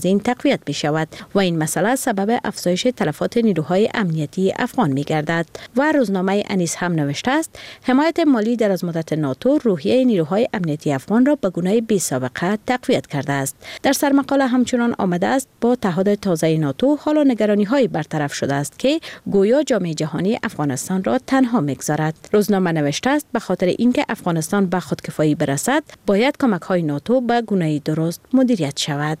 این تقویت می شود و این مسئله سبب افزایش تلفات نیروهای امنیتی افغان می گردد. و روزنامه انیس هم نوشته است حمایت مالی در از مدت ناتو روحیه نیروهای امنیتی افغان را به گونه بی سابقه تقویت کرده است. در سرمقاله همچنان آمده است با تعهد تازه ناتو حالا نگرانی های برطرف شده است که گویا جامعه جهانی افغانستان را تنها می‌گذارد. روزنامه نوشته است به خاطر اینکه افغانستان به خودکفایی برسد باید کمک های ناتو به گونه درست مدیریت شود.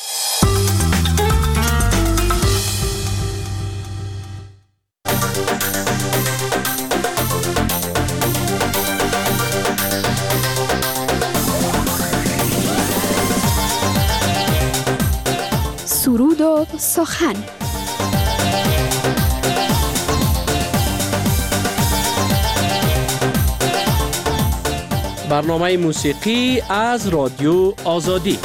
سرود و سخن. برنامه موسیقی از رادیو آزادی.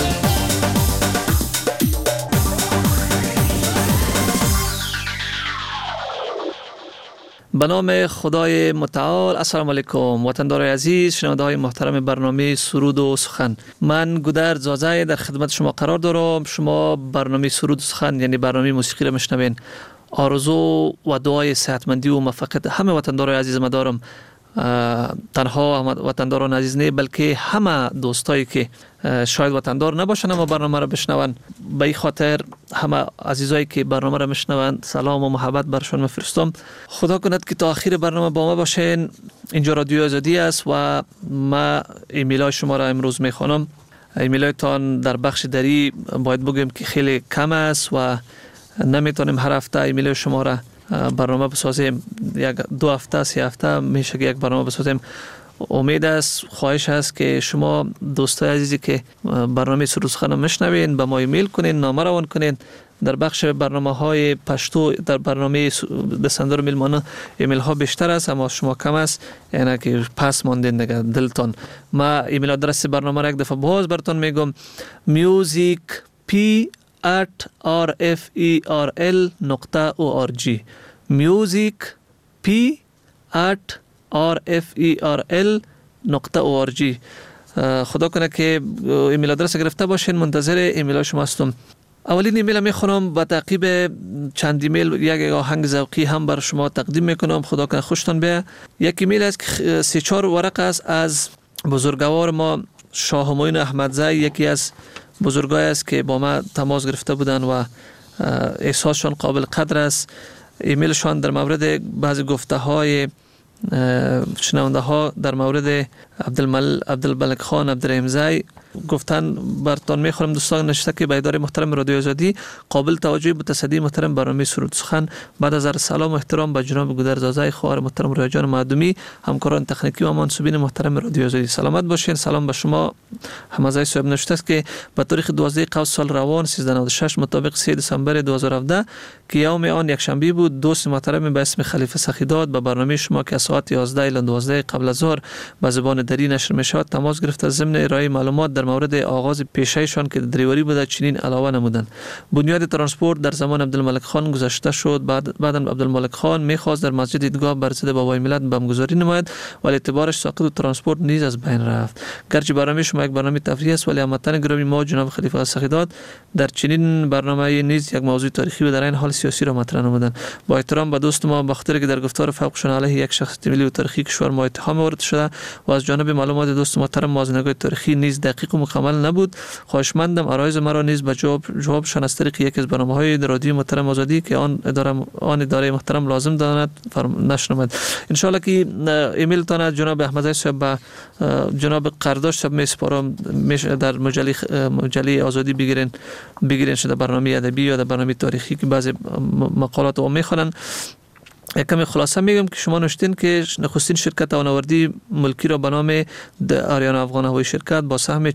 به نام خدای متعال. السلام علیکم وطندارای عزیز، شنونده های محترم برنامه سرود و سخن. من گودرد زازای در خدمت شما قرار دارم. شما برنامه سرود و سخن یعنی برنامه موسیقی را میشنوین. آرزو و دعای صحتمندی و موفقیت همه وطندارای عزیز ما دارم. تنها وطنداران عزیز نه بلکه همه دوستایی که شاید وطندار نباشن اما برنامه را بشنون، به این خاطر همه عزیزایی که برنامه را میشنون سلام و محبت برشان میفرستم. خدا کند که تا آخر برنامه با ما باشین. اینجا رادیو آزادی است و ما ایمیلای شما را امروز میخوانم. ایمیلایتان در بخش دری باید بگیم که خیلی کم است و نمیتونیم هر هفته ایمیلای شما را برنامه بسازیم. یک 2 هفته 3 هفته میشه که یک برنامه بسازیم. امید است، خواهش است که شما دوستای عزیزی که برنامه سرود و سخن میشنوین به ما ایمیل کنین، نامه روان کنین. در بخش برنامه‌های پشتو در برنامه دسندر میلمانه ایمیل ها بیشتر است اما شما کم است، یعنی که پس ماندین دیگه دلتون. ما ایمیل آدرس برنامه را یک دفعه باز براتون میگم: music@rferl.org music@rferl.org. خدا کنه که ایمیل آدرس گرفته باشین. منتظر ایمیل شما هستم. اولین ایمیل میخونم، با تعقیب چند ایمیل یک آهنگ ذوقی هم بر شما تقدیم میکنم. خدا کنه خوشتون بیاد. یک ایمیل است که 3-4 ورق است از بزرگوار ما شاه همایون احمدزی. یکی از بزرگای است که با ما تماس گرفته بودن و احساسشان قابل قدر است. ایمیلشان در مورد بعضی گفته های شنونده ها در مورد عبدالملک خان عبدالرحیمزی گفتن براتون میخورم. دوستان نشته که به اداره محترم رادیو آزادی قابل توجه متصدی محترم برنامه سرود سخن، بعد از عرض سلام و احترام به جناب گودرزازای خواهر محترم ریاجان معدومی، همکاران تکنیکی و منصوبین محترم رادیو آزادی سلامت باشین. سلام به شما. حمزه صاحب نشته است که به تاریخ 12 قوس سال روان 1396 مطابق 3 دسامبر 2017 که یوم آن یک شنبه بود، دوست محترم به اسم خلیفه سخیداد به برنامه شما که ساعت 11 الی 12 قبل از ظهر به زبان دری نشر میشود تماس گرفت. ضمن ارائه معلومات در مورد آغاز پیشه‌شان که دریوری بوده چنین علاوه نمودند: بنیاد ترانسپورت در زمان عبدالملک خان گذاشته شد. بعد عبدالملک خان می‌خواست در مسجد دیدگاه بر ضد بابای ملت بمبگذاری نماید ولی اعتبارش ساقط و ترانسپورت نیز از بین رفت. گرچه برنامه شما یک برنامه تفریحی است ولی هموطن گرامی ما جناب خلیفه سخیداد در چنین برنامه نیز یک موضوع تاریخی و در این حال سیاسی را مطرح نمودند. با احترام به دوست ما بخاطر که در گفتار فوقشان علیه یک شخصیت ملی و تاریخی کشور ما اتهام وارد شده و از جانب معلومات دوست محترم موازنه‌های تاریخی نیز دقیق و مکمل نبود، خواهشمندم آرایز مرا نیز به جوابشان از طریق یکی از برنامه‌های رادیو محترم آزادی که آن اداره محترم لازم داند نشر نماید. ان شاء الله که ایمیل تان جناب احمدی صاحب به جناب قرداش صاحب میسپارم در مجله آزادی بگیرین شده برنامه ادبی یا در برنامه تاریخی که بعضی مقالات رو میخونن. کمی خلاصه میگم که شما نوشتین که نخستین شرکت هوانوردی ملکی را به نام آریانا افغان هوایی شرکت با سهم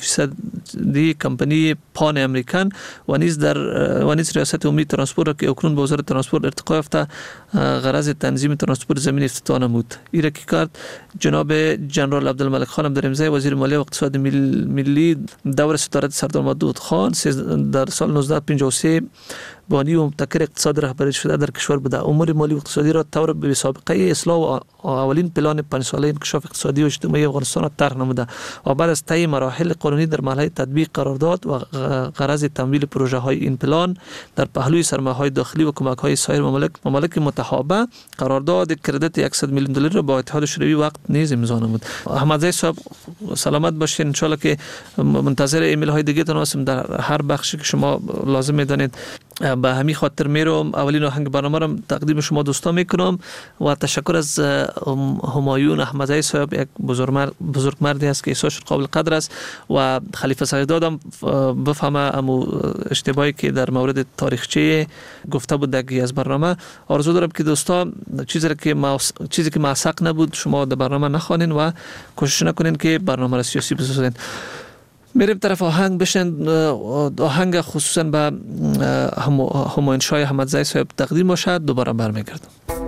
49% کمپانی پان امریکن و نیز ریاست عمومی ترانسپورت را که اکنون به وزارت ترانسپورت ارتقا یافته غرض تنظیم ترانسپورت زمینی افتتاح نمود. این را که کرد جناب جنرال عبدالملک خان عبدالرحیمزی وزیر مالیه و اقتصاد ملی دور صدارت سردار مهدود خان در سال 1953 بانی و مبتکر اقتصاد رهبری شده در کشور بوده. امور مالی و اقتصادی را طور به سابقه اصلاح و اولین پلان 5 ساله انکشاف اقتصادی و اجتماعی افغانستان را طرح نموده و بعد از طی مراحل قانونی در مرحله تطبیق قرار داد و غرض تمویل پروژه های این پلان در پهلوی سرمایه های داخلی و کمک های سایر ممالک متحابه قرارداد کردیت $100 میلیون را با اتحاد شوروی وقت نیز امضا نمود. احمدزی صاحب سلامت باشین. ان شاء الله که منتظر ایمیل های دیگه تون هستم در هر بخشی که شما لازم میدانید. به همین خاطر میرم اولین آهنگ برنامه را تقدیم شما دوستان میکنم و تشکر از همایون احمدزی صاحب، یک بزرگ مردی است که احساس قابل قدر است و خلیفه صدادم بفهمه امو اشتباهی که در مورد تاریخچه گفته بود دقیقی از برنامه. آرزو دارم که دوستان چیزی که معسق نبود شما در برنامه نخوانین و کوشش نکنین که برنامه را سیاسی بسازین. میریم طرف آهنگ بشن. آهنگ خصوصا به همایون شاه احمدزی صاحب تقدیم باشد. دوباره برمیگردم.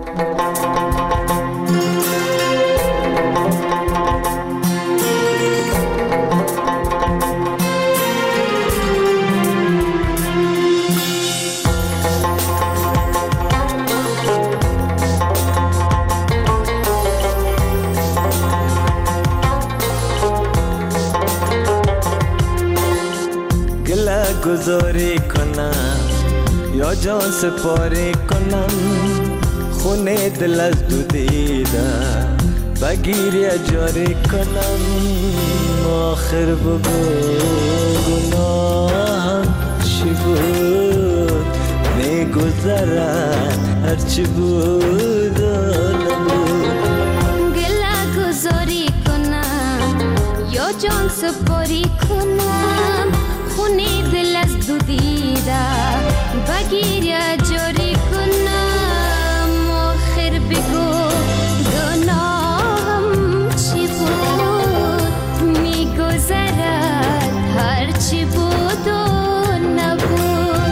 گذاری کنم یا جان سپاری کنم، خونه دل از دو دیده بگیری اجاری کنم. آخر بگو گناهم چی بود، میگذرد هرچی بود و نبود. گله گذاری کنم یا جان سپاری کنم، خونه دل از دو دیده بگیر یا جاری کنم. آخر بگو گناهم چی بود، میگذرد هرچی بود و نبود،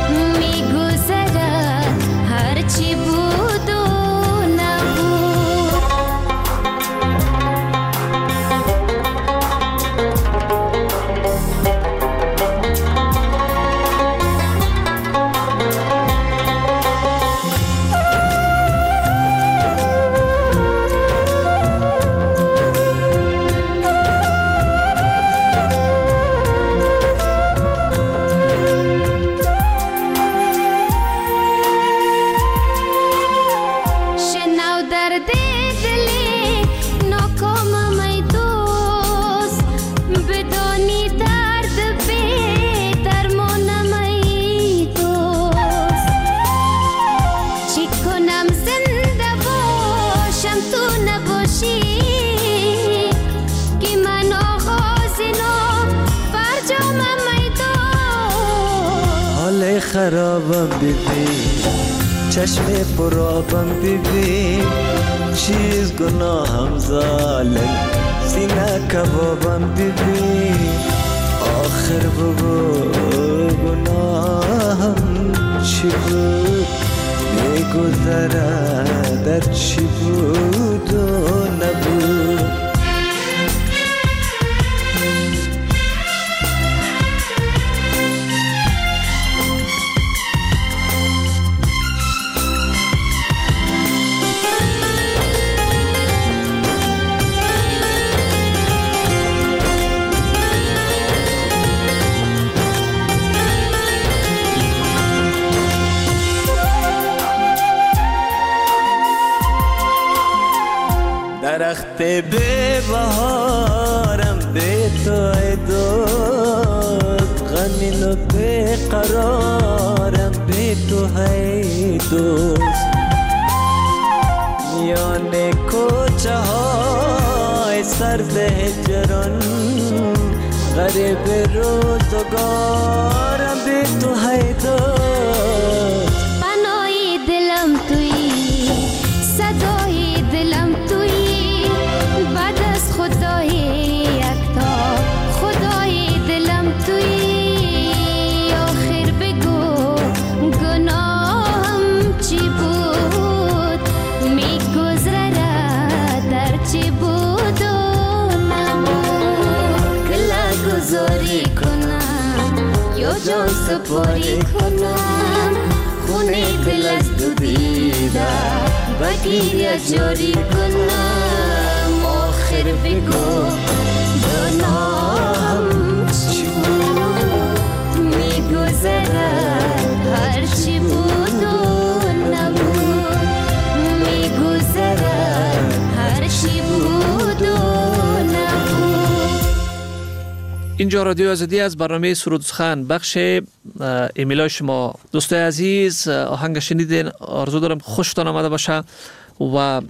میگذرد هرچی بود و خرابم ببین، چشم پرابم ببین، چیز گناهم ظالم سینه کبابم ببین. آخر بگو گناهم چی بود، میگذرد در چی بود و نبود. درخت به بهارم به تو ای دوست، غمین و به قرارم به تو ای دوست. میان کوچه های سرد هجران غریب روزگارم به تو ای دوست. پناهی دلم تویی، صدای دلم تویی، بعد از خدای یکتا خدای دلم تویی. آخر بگو گناهم چی بود، میگذرد در چی بود و نبود. گله گذاری کنم یا جان سپاری کنم، خونه دل از دو دیده بگیر جاری کنم آخر بگو دنام چی بود میگذرد هرچی بود و نبود میگذرد هرچی بود و نبود. اینجا رادیو آزادی از برنامه سرود سخن بخش ایمیلای شما دوستای عزیز آهنگ شنیدین آرزو دارم خوشتان آمده باشه و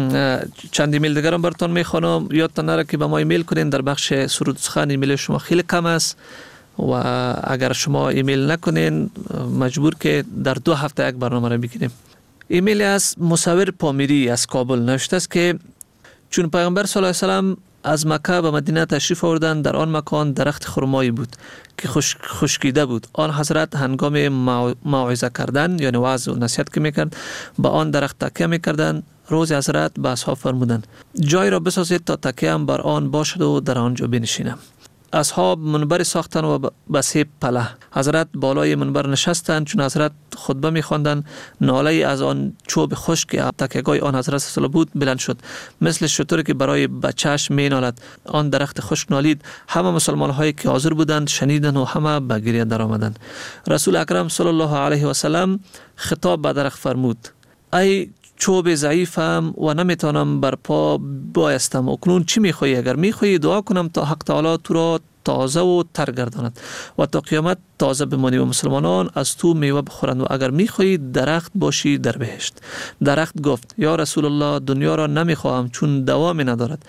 چند ایمیل دیگرم براتون میخوانم. یادتان نره که به ما ایمیل کنین در بخش سرود سخن ایمیل شما خیلی کم است و اگر شما ایمیل نکنین مجبور که در 2 هفته یک برنامه را بگیریم. ایمیل از مصور پامیری از کابل نوشته است که چون پیغمبر صلی الله علیه و سلم از مکه به مدینه تشریف آوردند در آن مکان درخت خرمایی بود که خشکیده بود. آن حضرت هنگام موعظه کردن یعنی وعظ و نصیحت که میکرد به آن درخت تکیه میکردند. روز حضرت به اصحاب فرمودند جای را بسازید تا تکیه هم بر آن باشد و در آنجا بنشینم. اصحاب منبر ساختند و به 3 پله حضرت بالای منبر نشستند. چون حضرت خطبه می‌خواندند ناله از آن چوب خشک که تکیه‌گاه آن حضرت صلی بود بلند شد مثل شتری که برای بچه‌اش می‌نالد. آن درخت خشک نالید. همه مسلمان‌هایی که حاضر بودند شنیدند و همه به گریه درآمدند. رسول اکرم صلی الله علیه و سلم خطاب به درخت فرمود ای چوب ضعیفم و نمیتونم بر پا بایستم. اکنون چی میخوایی؟ اگر میخوایی دعا کنم تا حق تعالی تو را تازه و تر گرداند و تا قیامت تازه بمانی و مسلمانان از تو میوه بخورند و اگر میخوایی درخت باشی در بهشت. درخت گفت یا رسول الله دنیا را نمیخواهم چون دوامی ندارد.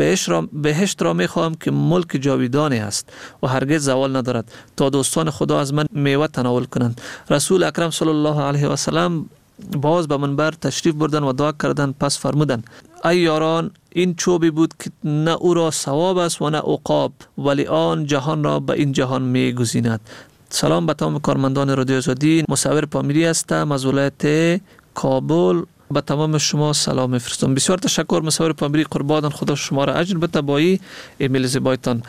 بهشت را میخواهم که ملک جاویدانی است و هرگز زوال ندارد تا دوستان خدا از من میوه تناول کنند. رسول اکرم صلی الله علیه و سلم باز به منبر تشریف بردن و دعا کردند. پس فرمودند ای یاران این چوبی بود که نه او را ثواب است و نه عقاب ولی آن جهان را به این جهان می گزیند. سلام به تمام کارمندان رادیو آزادی. مصور پامیری هستم از ولایت کابل. به تمام شما سلام میفرستم. بسیار تشکر مصور پامیری. قربان خدا شما را اجر بده با ایمیل زیبایتان.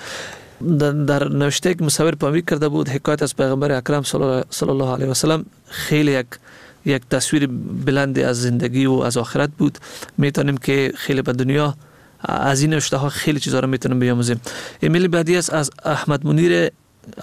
در نوشته که مصور پامیری کرده بود حکایت از پیغمبر اکرم صلی الله علیه و سلم خیلی یک تصویر بلند از زندگی و از آخرت بود. میتونیم که خیلی به دنیا از این نوشته ها خیلی چیزا رو میتونیم بیاموزیم. ایمیل بعدی است از احمد منیر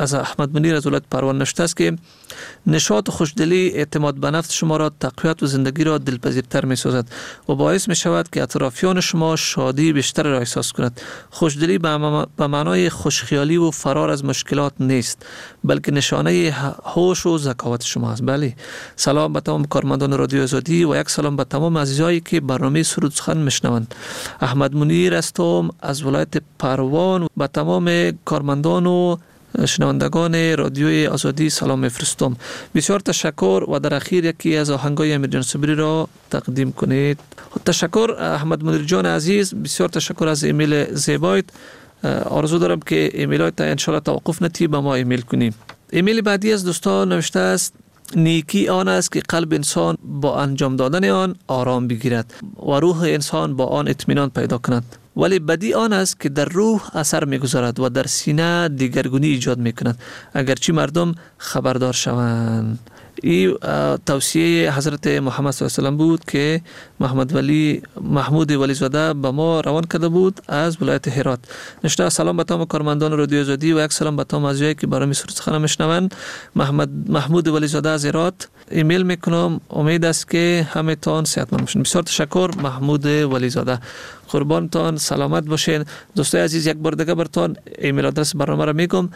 از ولایت پروان نوشته است که نشاط و خوشدلی اعتماد به نفس شما را تقویت و زندگی را دلپذیرتر می سازد و باعث می شود که اطرافیان شما شادی بیشتر را احساس کند. خوشدلی به معنای خوشخیالی و فرار از مشکلات نیست بلکه نشانه هوش و ذکاوت شما است. بله. سلام به تمام کارمندان رادیو آزادی و یک سلام به تمام عزیزایی که برنامه سرود سخن میشنوند. احمد منیر هستم از ولایت پروان. به تمام کارمندان و شنوندگان رادیوی آزادی سلام میفرستم. بسیار تشکر و در اخیر یکی از آهنگای امیر صبری را تقدیم کنید. تشکر احمد منیر جان عزیز. بسیار تشکر از ایمیل زیبایت. آرزو دارم که ایمیلات ان شاء الله توقف نتی به ما ایمیل کنیم. ایمیل بعدی از دوستان نوشته است نیکی آن است که قلب انسان با انجام دادن آن آرام بگیرد و روح انسان با آن اطمینان پیدا کند ولی بدی آن است که در روح اثر می‌گذارد و در سینه دیگرگونی ایجاد می‌کند اگرچه مردم خبردار شوند. این توصیه حضرت محمد صلی الله علیه و سلم بود که محمود ولی زاده به ما روان کرده بود از ولایت هرات. نشته سلام به تمام کارمندان رادیو آزادی و یک سلام به تمام عزیزایی که برای سرود سخن میشنوند. محمود ولی زاده از هرات ایمیل میکنم. امید است که همه تان صحتمند باشین. بسیار تشکر محمود ولی زاده. قربانتان سلامت باشین. دوستای عزیز یک بار دیگه براتون ایمیل آدرس برنامه را میگم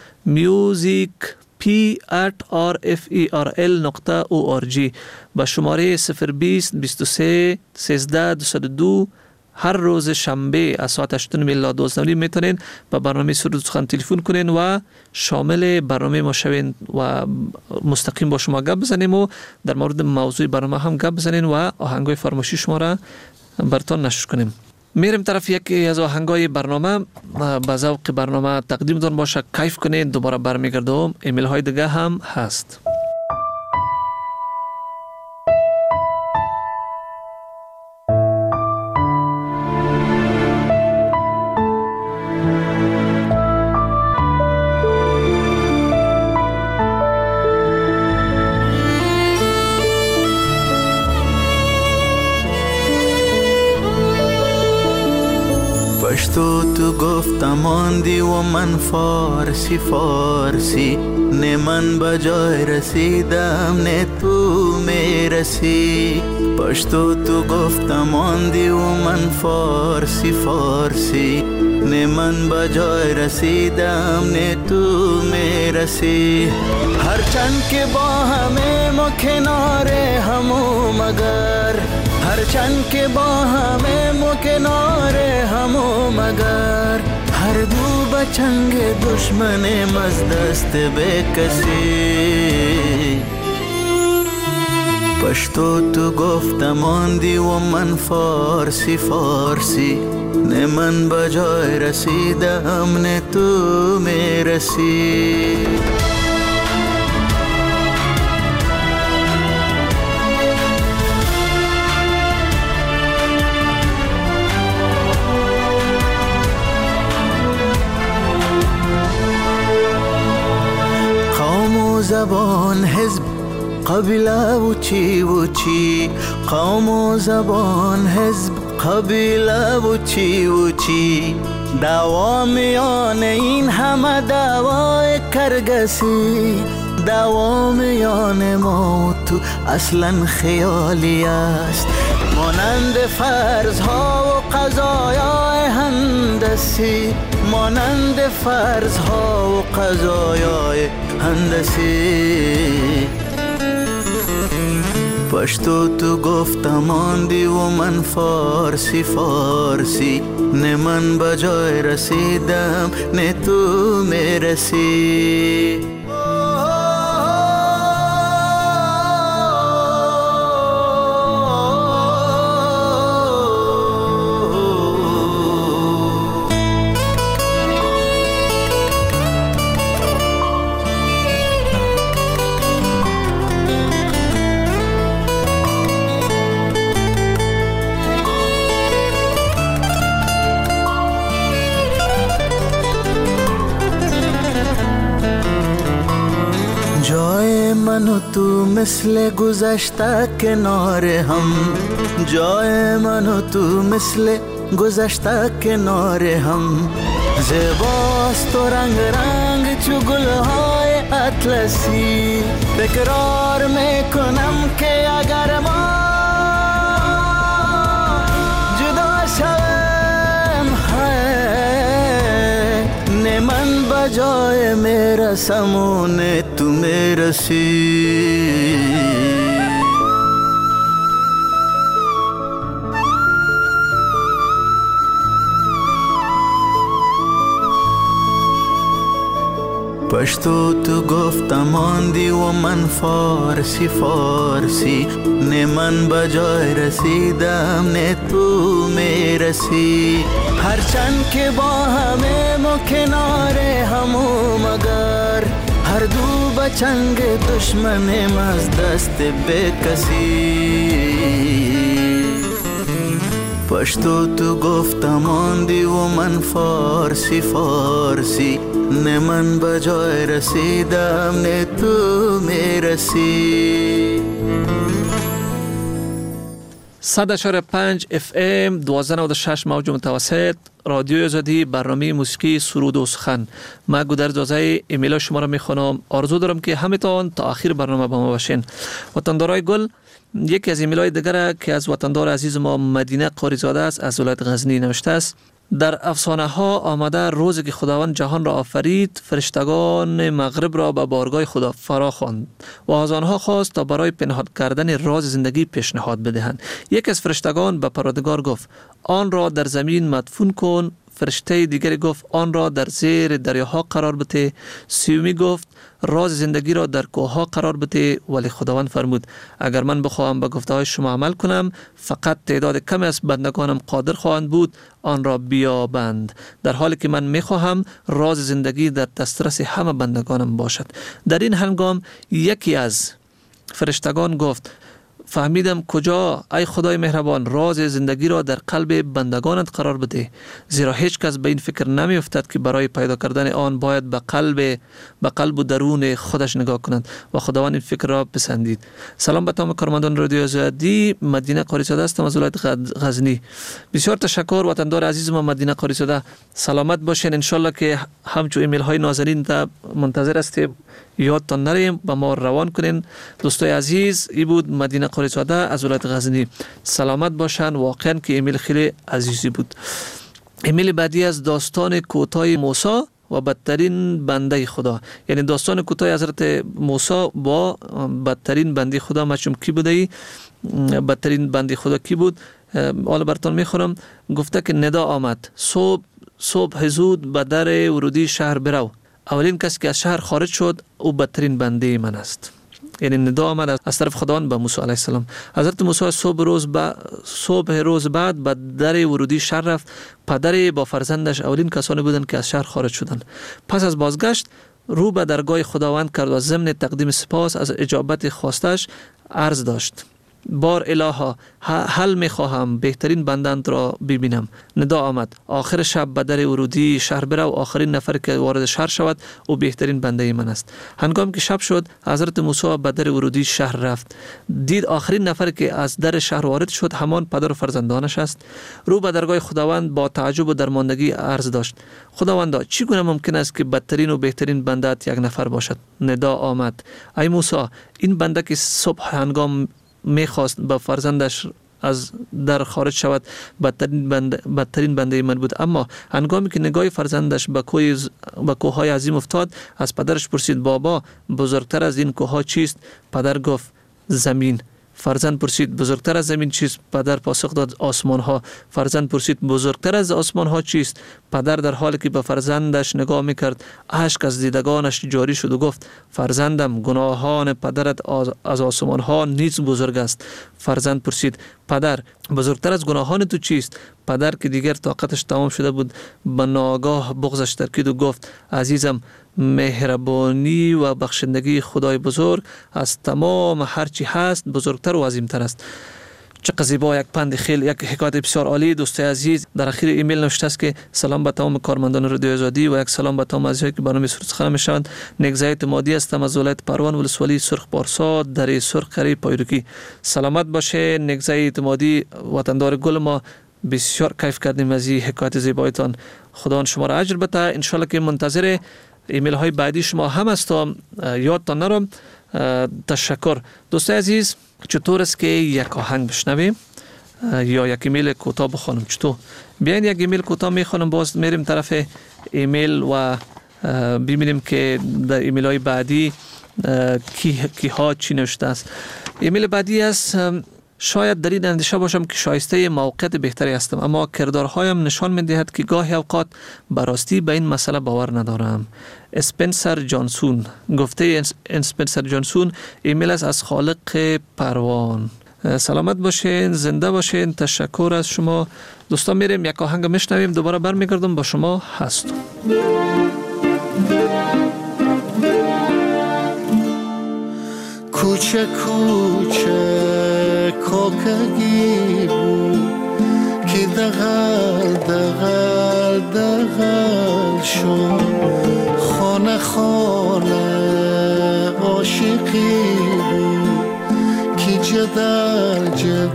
music@rferl.org با شماره 020 23 13 202 هر روز شنبه از ساعت 8 الی 12 میتونین به برنامه سرود سخن تلفن کنین و شامل برنامه ما شوین و مستقیم با شما گپ بزنیم و در مورد موضوع برنامه هم گپ بزنین و آهنگای فرمایشی شما را براتون نشر کنیم. میریم طرف یکی از آهنگای برنامه. با ذوق برنامه تقدیم دون باشه کیف کنین. دوباره برمیگردم. ایمیل های دیگه هم هست. پشتو تو گفتم ماندی و من فارسی فارسی، نه من بجای رسیدم نه تو میرسی. پشتو تو گفتم ماندی و من فارسی فارسی، نه من بجای رسیدم نه تو میرسی. هرچند که با همه ما کنار همو مگر، هرچند که با همه ما کنار همو مگر، هر دو بچنگ دشمن از دست به کسی. پشتو تو گفتم ماندی و من فارسی فارسی، نه من بجای رسیدم نه تو میرسی. زبان حزب قبیله و چی قوم و زبان حزب قبیله و چی دعوا میان این همه دعوای کرگسی. دعوا میان ما و تو اصلا خیالی است، مانند فرضها و قضایای هندسی، مانند فرضها و قضایای هندسی. پشتو تو گفتم ماندی و من فارسی فارسی، نه من بجای رسیدم نه تو میرسی. من و تو مثل گذشته کنار هم، جای من و تو مثل گذشته کنار هم. زیباست و رنگ رنگ چو گلهای اطلسی، تکرار میکنم که اگر ما جدا شویم نه من بجای میرسم و نه تو میرسی. پشتو تو گفتم ماندی و من فارسی فارسی، نه من بجای رسیدم نه تو میرسی. هرچند که با همه ما کنار همو مگر، هر دو بچنگ دشمنیم از دست به کسی. پشتو تو گفتم ماندی و من فارسی فارسی، نه من بجای رسیدم نه تو میرسی. 100.5 FM 1296 موج متوسط رادیو آزادی، برنامه موسیقی سرود و سخن. من گودرز آزای ایمیل شما را میخوانم. آرزو دارم که همتان تا آخر برنامه با ما باشین. وطندارای گل، یکی از ایمیل‌های دیگر که از وطندار عزیز ما مدینه قاریزاده است از ولایت غزنی نوشته است: در افسانه ها آمده روزی که خداوند جهان را آفرید، فرشتگان مغرب را به بارگاه خدا فرا خواند و از آنها خواست تا برای پنهان کردن راز زندگی پیشنهاد بدهند. یکی از فرشتگان به پروردگار گفت آن را در زمین مدفون کن. فرشته دیگری گفت آن را در زیر دریاها قرار بده. سیومی گفت راز زندگی را در کوهها قرار بده. ولی خداوند فرمود اگر من بخواهم به گفته های شما عمل کنم، فقط تعداد کمی از بندگانم قادر خواهند بود آن را بیابند، در حالی که من میخواهم راز زندگی در دسترس همه بندگانم باشد. در این هنگام یکی از فرشتگان گفت فهمیدم کجا ای خدای مهربان راز زندگی را در قلب بندگانت قرار بده، زیرا هیچ کس به این فکر نمی افتد که برای پیدا کردن آن باید به قلب و درون خودش نگاه کند و خداوند این فکر را پسندید. سلام به تمام کارمندان رادیو آزادی. مدینه قاریزاده هستم از ولایت غزنی. بسیار تشکر وطندار عزیز ما مدینه قاریزاده، سلامت باشین. ان شاء الله که همچو ایمیل های نازنین تا منتظر هستیم، یادتان نریم با ما روان کنین. دوستای عزیز، ای بود مدینه قاریزاده از ولایت غزنی، سلامت باشن. واقعا که ایمیل خیلی عزیزی بود. ایمیل بعدی از داستان کوتاه موسی و بدترین بنده خدا، یعنی داستان کوتاه حضرت موسی با بدترین بنده خدا. مچم کی بوده؟ بدترین بنده خدا کی بود؟ حالا براتون میخورم. گفته که ندا آمد، صبح زود به در ورودی شهر برو. اولین کسی که از شهر خارج شد او بدترین بنده من است. یعنی ندا آمد از طرف خداوند به موسی علیه السلام. حضرت موسی صبح روز بعد به در ورودی شهر رفت. پدر با فرزندش اولین کسانی بودند که از شهر خارج شدند. پس از بازگشت رو به درگاه خداوند کرد و ضمن تقدیم سپاس از اجابت خواستش عرض داشت: بار الها، حل میخواهم بهترین بندند را ببینم. ندا آمد آخر شب به در ورودی شهر برو، آخرین نفر که وارد شهر شود او بهترین بنده من است. هنگام که شب شد حضرت موسی به در ورودی شهر رفت، دید آخرین نفر که از در شهر وارد شد همان پدر و فرزندانش است. رو به درگاه خداوند با تعجب و درماندگی عرض داشت: خداوندا، چگونه ممکن است که بدترین و بهترین بنده‌ات یک نفر باشد؟ ندا آمد: ای موسی، این بنده که صبح هنگام میخواست با فرزندش از در خارج شود بدترین بنده من بود، اما هنگامی که نگاه فرزندش به کوههای عظیم افتاد از پدرش پرسید: بابا، بزرگتر از این کوهها چیست؟ پدر گفت: زمین. فرزند پرسید: بزرگتر از زمین چیست؟ پدر پاسخ داد: آسمان ها. فرزند پرسید: بزرگتر از آسمان ها چیست؟ پدر در حالی که به فرزندش نگاه میکرد اشک از دیدگانش جاری شد و گفت: فرزندم، گناهان پدرت از آسمان ها نیز بزرگ است. فرزند پرسید: پدر، بزرگتر از گناهان تو چیست؟ پدر که دیگر طاقتش تمام شده بود به ناگاه بغضش ترکید و گفت: عزیزم، مهربانی و بخشندگی خدای بزرگ از تمام هرچی هست بزرگتر و عظیمتر است. چقدر زیبا، یک پند خیلی، یک حکایت بسیار عالی. دوستای عزیز، در اخیر ایمیل نوشته است که سلام به تمام کارمندان رادیو آزادی و یک سلام به تمام عزیزانی که برنامه سخن میشوند. نگزای اعتمادی هستم از ولایت پروان، ولسوالی سرخ پارسا، در سرخ قریب پایروکی. سلامت باشه نگزای اعتمادی، وطندار گل ما. بسیار کیف کردیم از این حکایت زیبایتان. خدا شما را اجر بده. ان شاء الله که منتظر ایمیل های بعدی شما هم هستم. یادتان نرم. تشکر. دوستای عزیز، چطور است که یک آهنگ بشنویم یا یک ایمیل کوتاه بخونم؟ چطور؟ بیاین یک ایمیل کوتاه میخونم، باز میریم طرف ایمیل و ببینیم که در ایمیل های بعدی کی ها چی نوشته است. ایمیل بعدی است: شاید در این اندیشه باشم که شایسته موقعیت بهتری هستم، اما کردارهایم نشان می‌دهد که گاهی اوقات به راستی به این مسئله باور ندارم. اسپنسر جانسون. گفته اسپنسر جانسون. ایمیل است از خالق پروان. سلامت باشین، زنده باشین. تشکر از شما. دوستان، میریم یک آهنگ میشنویم، دوباره برمیگردم با شما هستم. کوچه کوچه کوکگی بود که دغل شد، خانه خانه عاشقی بود که جدل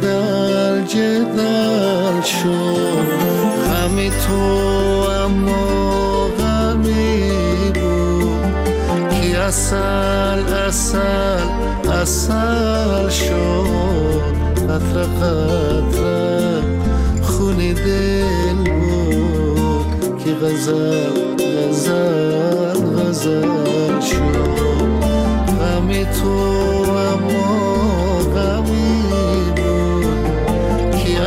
شد. غمی تو اما غمی بود که اصل شد. قطره قطره خونی دل بود که غزل شد. غمی تو اما غمی بود که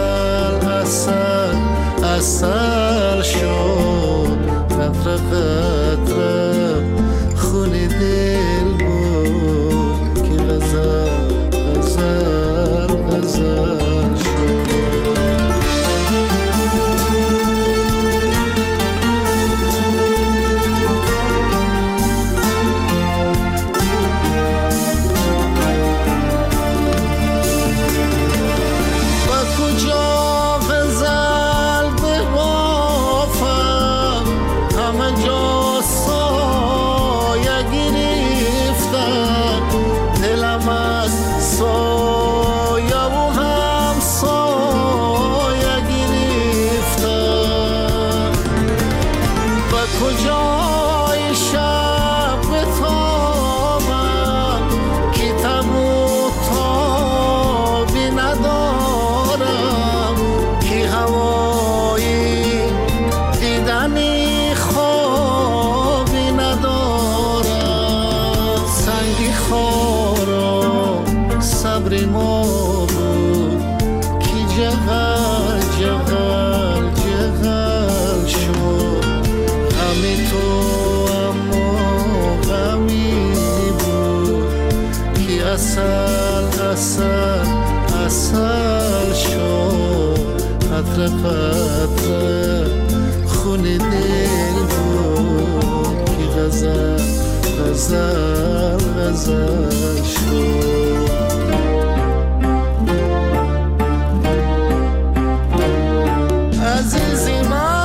اصل شد. قطره قطره خونی دل بود که غزل شد. خورا صبر ما بود که جغل جغل جغل شد غم تو اما غمی بود که اصل اصل اصل شد قطره قطره خون دل بود که غزل غزل غزل شد عزیزی من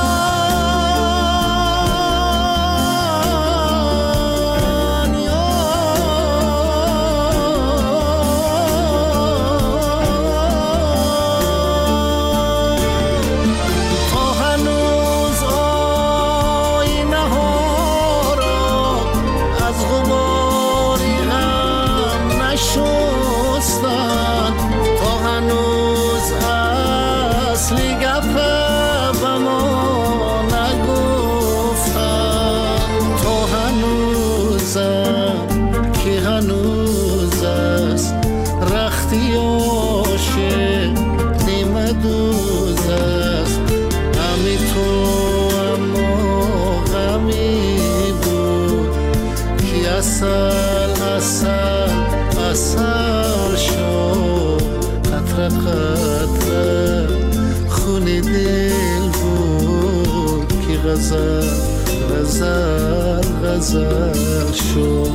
اصل شو قطره قطره خون دل بود که غزل غزل غزل شو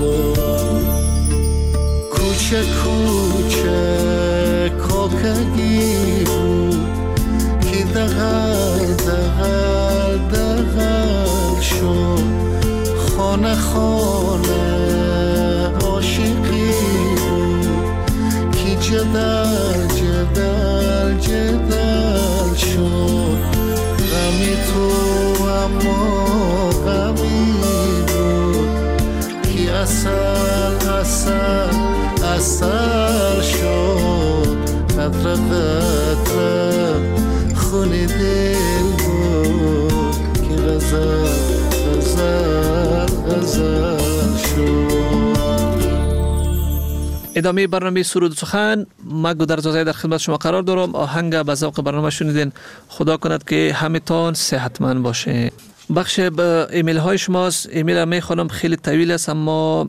کوچه کوچه کوکگی بود که دغل دغل دغل شو خانه خانه عاشقی بود که جدل جدل جدل شد غمی تو اما غمی بود که اصل اصل اصل شد قطره قطره خون دل بود که غزل غزل غزل شد. ادامه برنامه سرود سخن من گودرزاده در خدمت شما قرار دارم. آهنگ به ذوق برنامه شنیدین. خدا کند که همتون صحتمند باشه. بخش به ایمیل های شماست. ایمیل می خوانم خیلی طویل است اما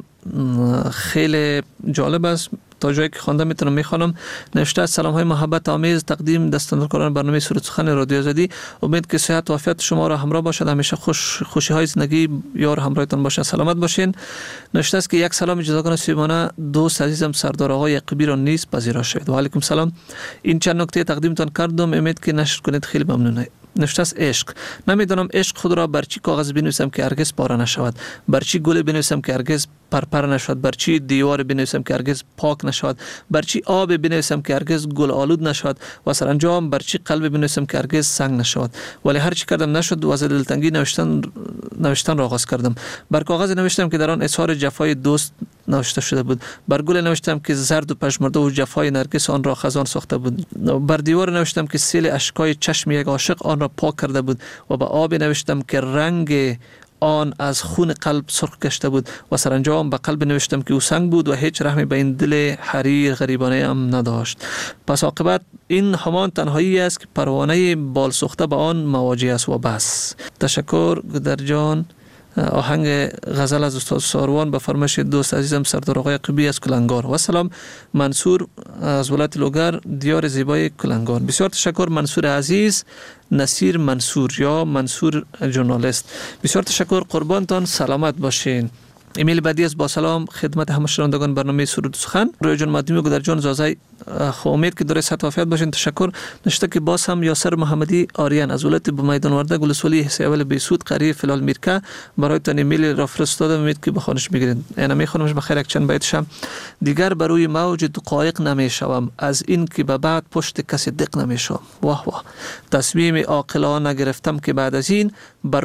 خیلی جالب است. تا جایی که خوانده میتونم میخوانم. نوشته سلام های محبت آمیز تقدیم دستاندرکاران برنامه سرود سخن رادیو آزادی. امید که صحت و عافیت شما را همراه باشد. همیشه خوشی های زندگی یار همراهتان باشه. سلامت باشین. نوشته است که یک سلام جداگانه سیمانه دوست عزیزم سردار آقای یعقوبی را نیز پذیرا شوید. و علیکم سلام. این چند نکته تقدیمتان کردم. امید که نشر کنید. خیلی ممنونم. نوشته است عشق. نمیدانم عشق خود را بر چی کاغذ بنویسم که هرگز پاره نشود، بر چی گل بنویسم که هرگز پرپر نشود، بر چی دیوار بنویسم که هرگز پاک نشود، بر چی آب بنویسم که هرگز گل آلود نشود و سرانجام بر چی قلب بنویسم که هرگز سنگ نشود. ولی هر چی کردم نشد و از دلتنگی نوشتن را آغاز کردم. بر کاغذ نوشتم که در آن اظهار جفای دوست نوشته شده بود. بر گل نوشتم که زرد و پژمرده و جفای نرگس آن را خزان ساخته بود. بر دیوار نوشتم که سیل اشکای چشم یک عاشق آن را پاک کرده بود و به آب نوشتم که رنگ آن از خون قلب سرخ گشته بود و سرانجام به قلب نوشتم که او سنگ بود و هیچ رحمی به این دل حریر غریبانه هم نداشت. پس عاقبت این همان تنهایی است که پروانه بال سوخته به آن مواجه است و بس. تشکر گودر جان. آهنگ غزل از استاد ساروان به فرمایش دوست عزیزم سردار آقای یعقوبی از کلنگار. و سلام منصور از ولایت لوگر دیار زیبای کلنگار. بسیار تشکر منصور عزیز. نصیر منصور یا منصور ژورنالیست. بسیار تشکر قربانتان. سلامت باشین. ایمیل بعدی از با سلام خدمت همه شنوندگان برنامه سرود سخن. روی جان مدیمی گودر جان زازای امید که داره صحت و عافیت باشین. تشکر. نشته که باز هم یاسر محمدی آریان از ولایت میدان ورده گلسولی حصه اول بیسود قریه فلال میرکه برایتان ایمیل را فرستادم. امید که بخونش بگیرید. انا میخونمش بخیر یک چند بیتشم. دیگر بر روی موج دقایق نمیشوم، از این که به بعد پشت کسی دق نمیشوم. واه واه. تصمیم عاقلانه گرفتم که بعد از این بر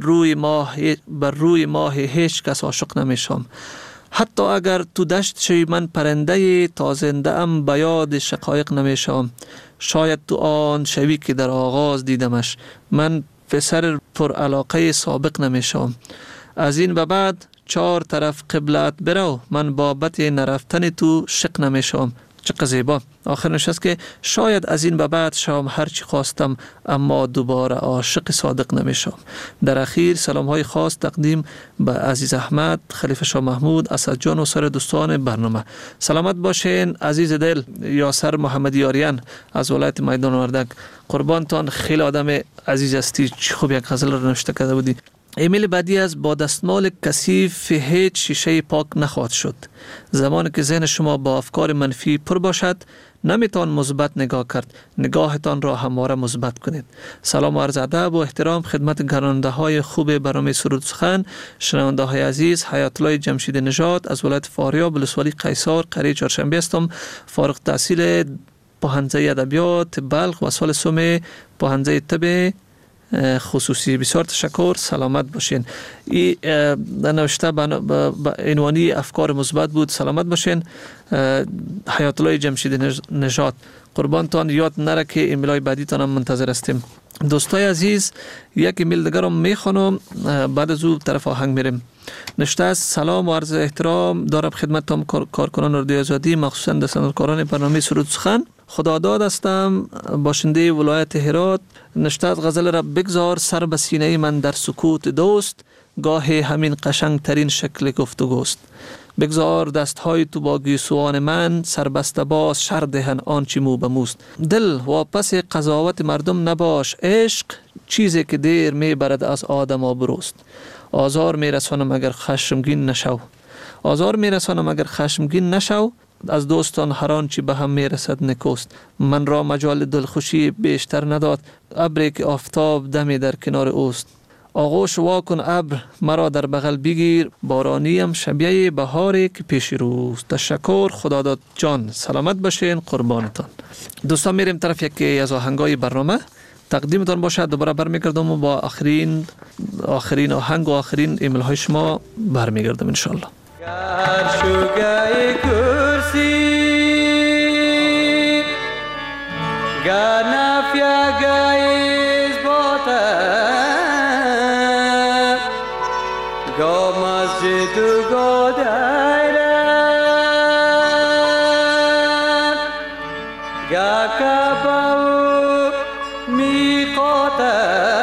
روی ماه هیچ کس عاشق نمیشم. حتی اگر تو دشت شوی من پرنده تا زنده ام به یاد شقایق نمیشم. شاید تو آن شوی که در آغاز دیدمش، من پسر پر علاقه سابق نمیشم. از این به بعد 4 طرف قبلت برو، من بابت نرفتن تو شق نمیشم. چقدر زیبا. آخر نشست که شاید از این به بعد شام هر چی خواستم اما دوباره عاشق صادق نمیشم. در اخیر سلام های خاص تقدیم به عزیز احمد، خلیفه شاه محمود، اسد جان و سر دوستان برنامه. سلامت باشین عزیز دل. یاسر محمدی آریان از ولایت میدان وردک. قربانتان، خیلی آدم عزیز هستی. چه خوب یک غزل رو نوشته کرده بودی. ایمیل بعدی از با دستمال کثیف هیچ شیشه پاک نخواهد شد. زمانی که ذهن شما با افکار منفی پر باشد نمیتوان مثبت نگاه کرد. نگاهتان را همواره مثبت کنید. سلام و عرض ادب و احترام خدمت گراننده های خوب برنامه سرود سخن، شنونده های عزیز. حیات الله جمشید نژاد از ولایت فاریاب ولسوالی قیصر قریه چهارشنبه هستم. فارغ التحصیل پوهنځی ادبیات بلخ و سال سوم پوهنځی طب خصوصی. بسیار تشکر. سلامت باشین. این نوشته عنوانی افکار مثبت بود. سلامت باشین. حیات الله جمشید نژاد. قربانتان، یاد نره که ایمیلای بعدی تان هم منتظر هستیم. دوستای عزیز، یک ایمیل دیگر رو میخوانم، بعد از او طرف آهنگ میریم. نوشته است: سلام و عرض احترام دارم خدمت تمام کارکنان رادیو آزادی، مخصوصا دستاندارکاران برنامه سرود سخن. خداداد هستم، باشنده ولایت هرات. نوشته است: غزل را بگذار سر به سینه من در سکوت دوست، گاهی همین قشنگ ترین شکل گفتگوست. بگذار دستهای تو با گیسوان من، سربسته باز شر دهن آنچه مو به موست. دل واپس قضاوت مردم نباش، عشق چیزی که دیر میبرد از آدم آبروست. آزار میرسانم اگر خشمگین نشو، آزار میرسانم اگر خشمگین نشو، از دوستان هر آنچه به هم میرسد نکوست. من را مجال دلخوشی بیشتر نداد، ابری که آفتاب دمی در کنار اوست. آغوش واکن ابر مرا در بغل بگیر، بارانیم شبیه بهاری که پیش روست. تشکر. خداداد جان. سلامت باشین. قربانتان. دوستان، میریم طرف یکی از آهنگای برنامه تقدیمتان باشد. دوباره برمیگردم و با آخرین آهنگ و آخرین ایمیل های شما برمیگردم انشالله. گر شوگای کرسی گر نفیگای زباته گا مسجد و گا دایره گا کعبه و میقاته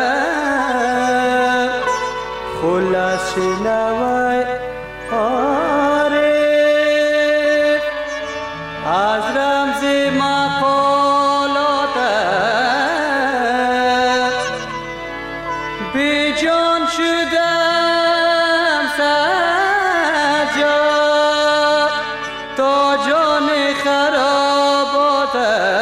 خلاص شنوای عارف از رمز مقالات بی جان شدم سجاد تا جان خرابات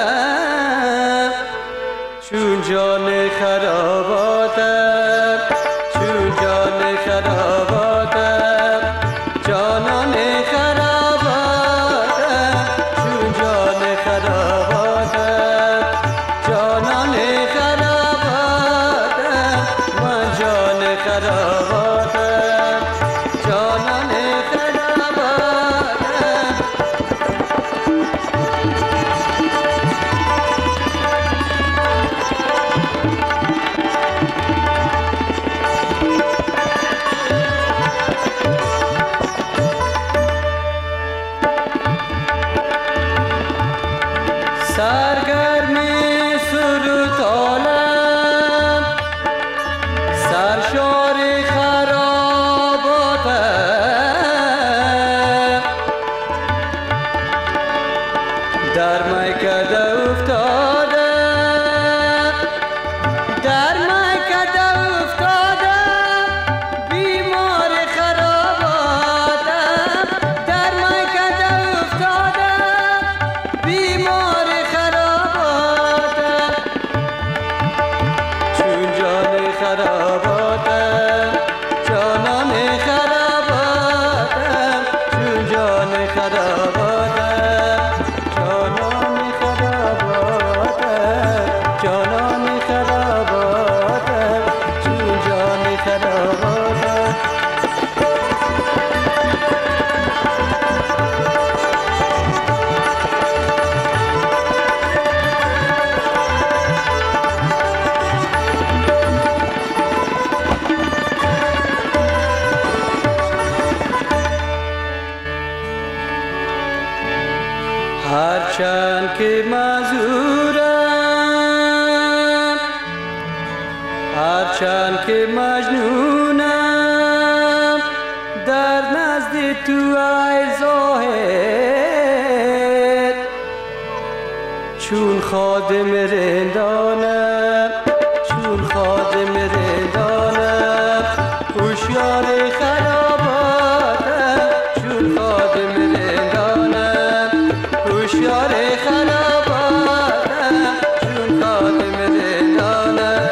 چون جان خرابات چون جان خرابات جانان خرابات چون جان خرابات جانان خرابات من جان خرابات جانان خرابات. سرگرمی سرود عالم سرشار خرابات در میکده افتاده در میکده افتاده بیمار خرابات در میکده افتاده بیمار خرابات چون جان خرابات جانان خرابات چون جان خرابات جانان خرابات. هرچند که معذورم، هرچند که مجنونم، در نزد تو ای زاهد چون خادم رندانم، چون خادم رندانم، هوشیار خراباتم، چون خادم رندانم، هوشیار خراباتم، چون خادم رندانم.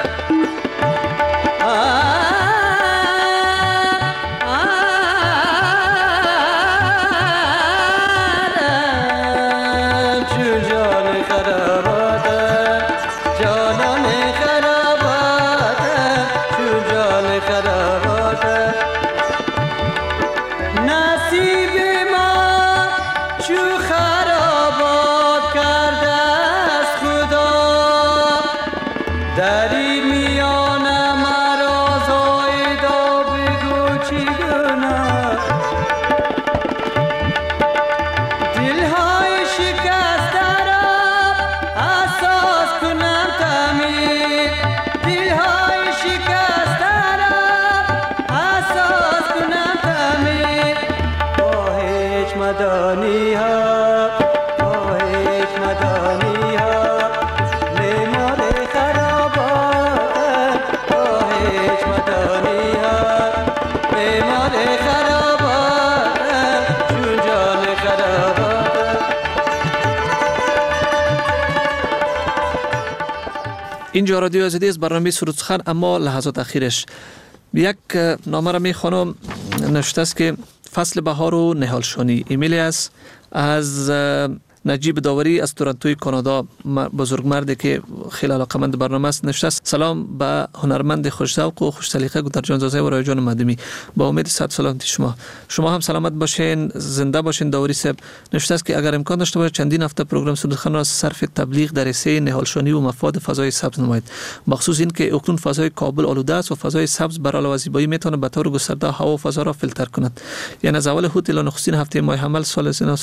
چون جان خراباتم، جانان خراباتم، چون جان خراباتم. نصیب ما چو خرابات کرده است خدا، در این میانه مرا زایدا بگو چی گناه. دلهای شکسته را احساس کنم تعمیر، دلهای شکسته را احساس کنم تعمیر. با هیچ مدانی ها، با هیچ مدانی ها، معمار خراباتم، با هیچ مدانی ها، معمار خراباتم، چون جان خراباتم. اینجا رادیو آزادی از برنامه سرود سخن، اما لحظات اخیرش یک نامه را میخوانم. نوشته است که فصل بهار و نهالشانی. ایمیلی است از نجیب داوری از تورنتوی کانادا، بزرگمردی که خیلی علاقمند برنامه است. نوشته است سلام به هنرمند خوش‌ذوق و خوش سلیقه گودرجان زاده و رایجان مدمی، با امید صحت سلامتی شما هم سلامت باشین، زنده باشین. داوری صاحب نوشته است که اگر امکان داشته باشه چندین هفته پروگرام سرودخوان را صرف تبلیغ در حصه نهالشانی و مفاد فضای سبز نمایید، بخصوص این که اکنون فضای کابل آلوده است و فضای سبز بر علاوه زیبایی میتونه به طور گسترده هوا و فضا را فیلتر کند. یعنی از اول هوت الی نخستین هفته ماه حمل سال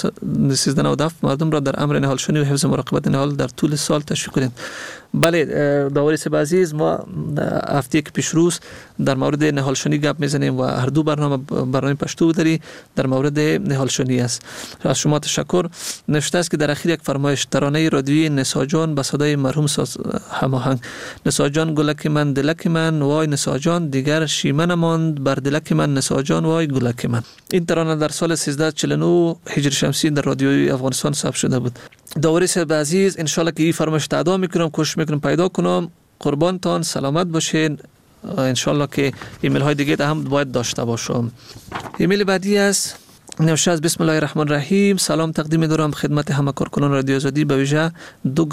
1397 مردم را در امر نهالشانی و حفظ مراقبت نهال در طول سال تشویق کنید. بله داوری صاحب عزیز، ما هفته که پیش روز در مورد نهالشانی گپ میزنیم و هر دو برنامه پشتو داری در مورد نهالشانی است. از شما تشکر. نوشته است که در اخیر یک فرمایش ترانه رادیویی نسا جان به صدای مرحوم هماهنگ. نسا جان گلک من دلک من وای نسا جان، دیگر شیمه نماند بر دلک من نسا جان وای گلک من. این ترانه در سال 1349 هجری شمسی در رادیوی افغانستان ثبت شده بود. داوری صاحب عزیز، ان شاء الله که این فرمایش ادا میکنم، کوشش میکنم پیدا کنم. قربانتان، سلامت باشین. ان شاء الله که ایمیل های دیگه هم باید داشته باشم. ایمیل بعدی است نوشته است بسم الله الرحمن الرحیم. سلام تقدیم دارم خدمت همه کارکنان رادیو آزادی، به ویژه دو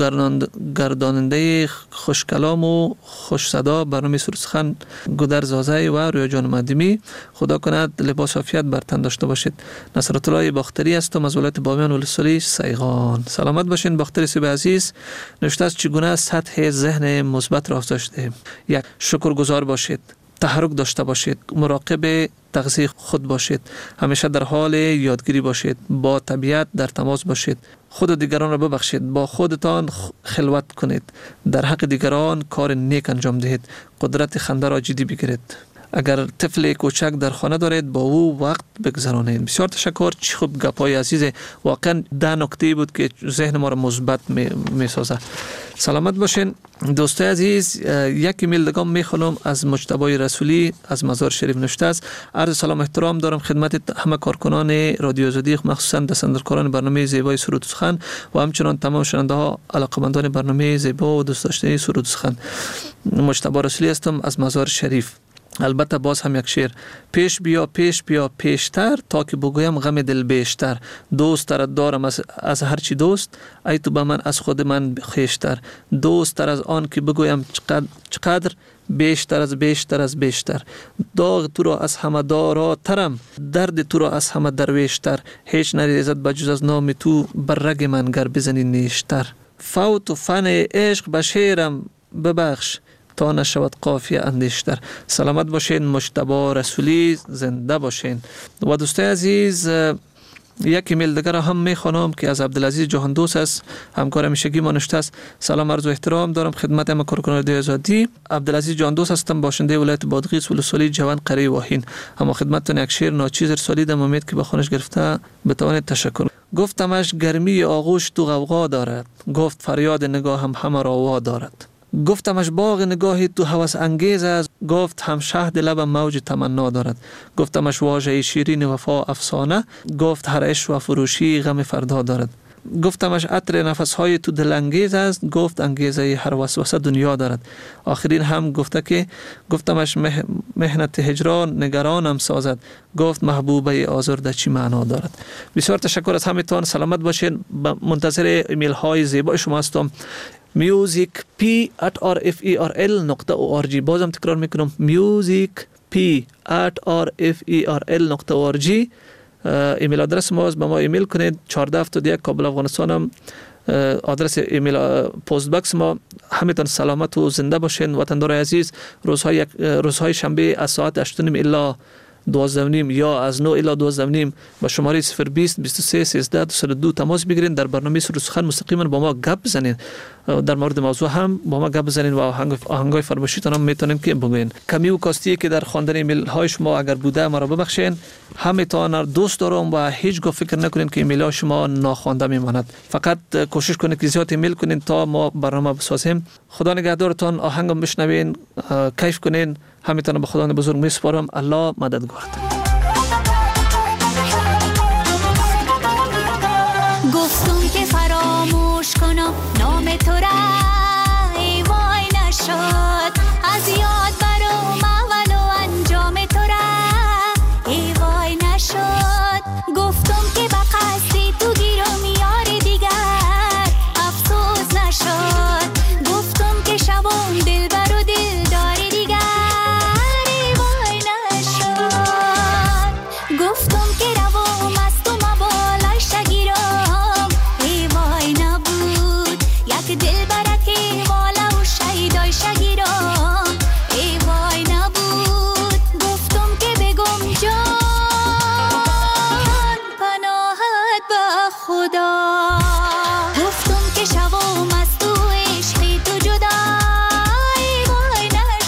گرداننده خوش کلام و خوش صدا برنامه سرود سخن گودر زازه و رویا جان مدمی. خدا کند لباس عافیت بر تن داشته باشید. نصرت الله باختری هستم از ولایت بامیان ولسوالی سیغان. سلامت باشین باختری صاحب عزیز. نوشته است چگونه سطح ذهن مثبت را افزایش دهیم؟ یک، شکرگزار باشید، تحرک داشته باشید، مراقب تغذیه خود باشید، همیشه در حال یادگیری باشید، با طبیعت در تماس باشید، خود و دیگران را ببخشید، با خودتان خلوت کنید، در حق دیگران کار نیک انجام دهید، قدرت خنده را جدی بگیرید. اگر طفل کوچک در خانه دارید با او وقت بگذرانید. بسیار تشکر، چه خوب گپای عزیز، واقعا 10 نکته بود که ذهن ما را مثبت میسازه. سلامت باشین دوستای عزیز. یک ایمیل دیگه میخوام از مجتبی رسولی از مزار شریف. نوشته است عرض سلام احترام دارم خدمت همه کارکنان رادیو آزادی، مخصوصا دستاندرکاران برنامه زیبای سرود سخن و همچنان تمام شنونده ها علاقه‌مندان برنامه زیبا و دوست داشتنی سرود سخن. مجتبی رسولی هستم از مزار شریف. البته باز هم یک شعر: پیش بیا پیشتر تا که بگویم غم دل بیشتر، دوست تر دارم از هرچی دوست، ای تو به من از خود من خیشتر، دوست تر از آن که بگویم چقدر، بیشتر از بیشتر، داغ تو را از همه داراترم، درد تو را از همه درویشتر، هیچ نریزد بجز از نام تو بر رگ من گر بزنی نیشتر، فوت و فن عشق به شعرم ببخش تا نشود قافیه اندیشتر. سلامت باشین مجتبی رسولی، زنده باشین. و دوستای عزیز، یک ایمیل دیگر هم میخوانم که از عبدالعزیز جهاندوست است، همکار همیشگی ما نشته است. سلام عرض و احترام دارم خدمت ما کارکنان آزادی. عبدالعزیز جهاندوست هستم، باشنده ولایت بادغیس ولسوالی جوان قریه واهین. اما خدمتتون یک شعر ناچیز ارسالی دم، امید که بخونش گرفته بتوانید تشکر. گفتمش گرمی آغوش تو غوغا دارد، گفت فریاد نگاهم همه را وا دارد. گفتمش باغ نگاهی تو هوس انگیز است، گفت هم شهد لبم موج تمنا دارد. گفتمش واژه شیرین وفا افسانه، گفت هر عشق و فروشی غم فردا دارد. گفتمش عطر نفسهای تو دل انگیز است، گفت انگیزه هر وسوسه دنیا دارد. آخرین هم گفته که گفتمش مهنت هجران نگرانم سازد، گفت محبوبه آزرده چی معنا دارد. بسیار تشکر از همتون، سلامت باشین. منتظر ایمیل های زیبای شما هستم. musicp@rferl.org. بازم تکرار میکنم musicp@rferl.org. ایمیل آدرس ما است، به ما ایمیل کنید. 1471 کابل افغانستان هم آدرس ایمیل پست باکس ما. همتون سلامت و زنده باشین وطندار عزیز. روزهای شنبه از ساعت 8:30 الی 12:30 یا از 9 الی 12:30 با شماره 020 23 13 202 تماس بگیرید. در برنامه سر سخن مستقیما با ما گپ بزنید، در مورد موضوع هم با ما گپ بزنید و آهنگای فرمایشیتون هم میتونین که بگوین. کمی و کاستی که در خواندن ایمیل های شما اگر بوده مرا ببخشید. همتون دوست دارم و هیچگاه فکر نکنید که ایمیل های شما ناخوانده میماند. فقط کوشش کنید که زیاد ایمیل کنید تا ما برنامه بسازیم. خدا نگهدارتون. آهنگم بشنوین، کیف کنین. همتون به خدا بزرگ میسپارم. الله مددگار. گفتم که فراموش کنم نام تو را، ای وای نشد از یاد برام اول و انجام تو را، ای وای نشد. گفتم که به قصدی تو گیرم یار دیگر، افسوس نشد. گفتم که شبم دل بر و دل داری دیگر، ای وای نشد. گفتم که روام از تو مبالای شگیرم، ای وای نبود. یک دل برکی والا و شیدای شگیرم، ای وای نبود. گفتم که بگم جان پناهت به خدا، گفتم که شوام از تو عشقی تو جدا، ای وای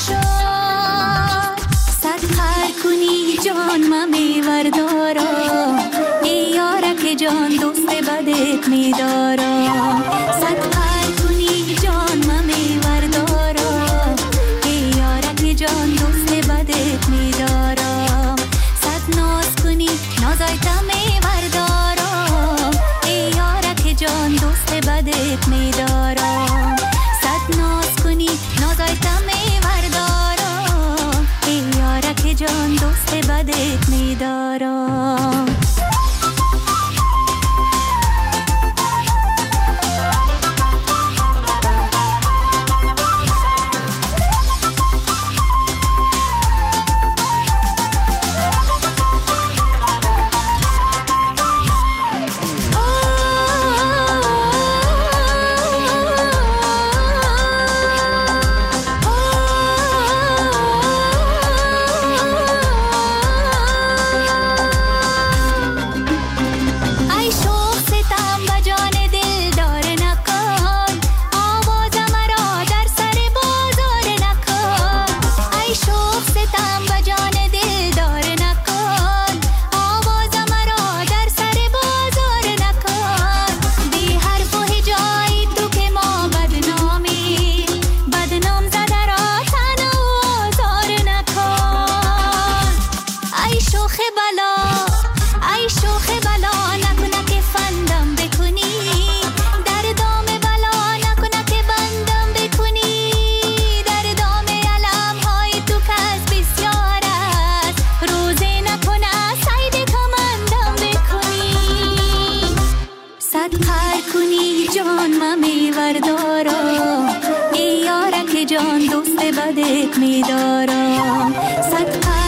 نشد. صد خر کنی جان من میوردارم، ای یارک جان دوست بدت میدارم. صد خر کنی جان من میوردارم، ای یارک جان دوست بدت میدارم. صد ناز کنی نازایتا میوردارم، ای یارک جان دوست بدت میدارم. صد ناز کنی نازایتا میوردارم، ای یارک جان دوست بدت میدارم. جان دوست بدت می‌دارم.